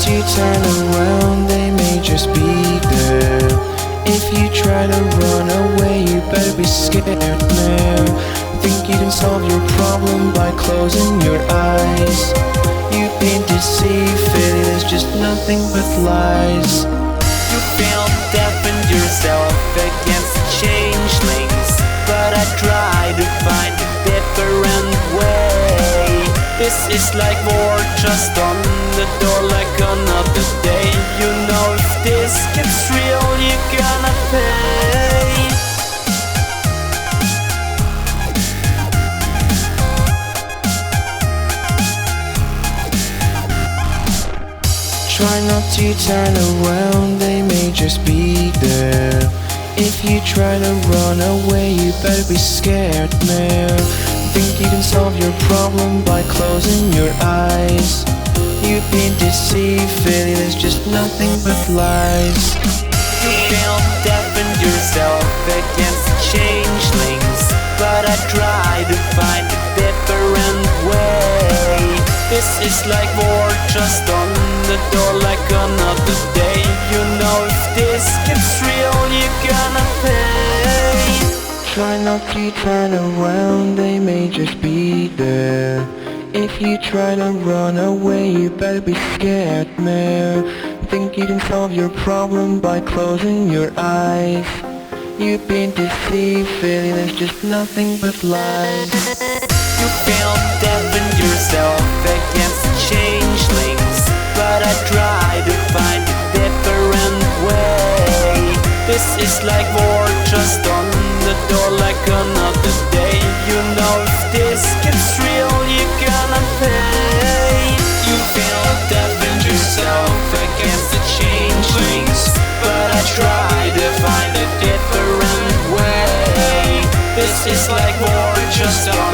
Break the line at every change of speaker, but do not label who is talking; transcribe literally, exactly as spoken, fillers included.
you turn around, they may just be there. If you try to run away, you better be scared now. Think you can solve your problem by closing your eyes. You've been deceived, feeling there's just nothing but lies.
You feel deafen yourself against the changelings, but I try to find a different way. This is like war just on the door, like another day. You know if this gets real, you're gonna pay.
Try not to turn around, they may just be there. If you try to run away, you better be scared now. Think you can solve your problem by closing your eyes. You've been deceived, feeling there's just nothing but lies.
You feel deafen yourself against the changelings, but I try to find a different way. This is like war just on the door, like another day. You know if this gets real, you're gonna pay.
Try not to turn around, they may just be there. If you try to run away, you better be scared now. Think you can solve your problem by closing your eyes. You've been deceived, feeling there's just nothing but lies.
You feel deafen yourself against the changelings, but I try to find a different way. This is like war just on the door, like another day. You know if this gets real, you're gonna pay. You feel deafen yourself against the changelings, but I try to find a different way. This is like war just on